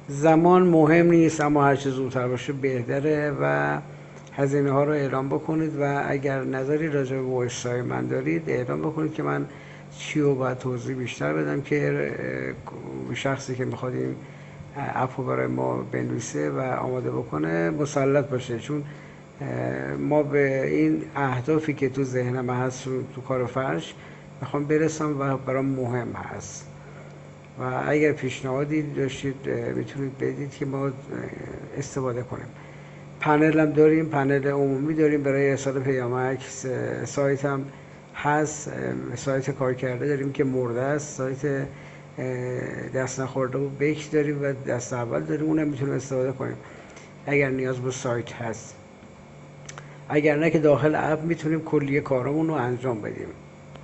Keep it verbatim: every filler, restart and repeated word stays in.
زمان مهم نیست، اما هر چه زودتر باشه بهتره و هزینه ها رو اعلام بکنید و اگر نظری راجع به وایس های من دارید اعلام بکنید که من چی رو باید توضیح بیشتر بدم که شخصی که میخواد این اپو برای ما بنویسه و آماده بکنه مسلط باشه، چون ما به این اهدافی که تو ذهنم هست تو کار فرش میخوام برسم و برام مهم هست. و اگر پیشنهادی داشتید میتونید بدید که ما استفاده کنیم. پنل هم داریم، پنل عمومی داریم برای ارسال پیامک. سایت هم هست، سایت کار کرده داریم که مرده است، سایت دست نخورده و بکس داریم و دست اول داریم، اونم میتونیم استفاده کنیم اگر نیاز به سایت هست. اگر نه که داخل اپ میتونیم کلیه کارمون رو انجام بدیم.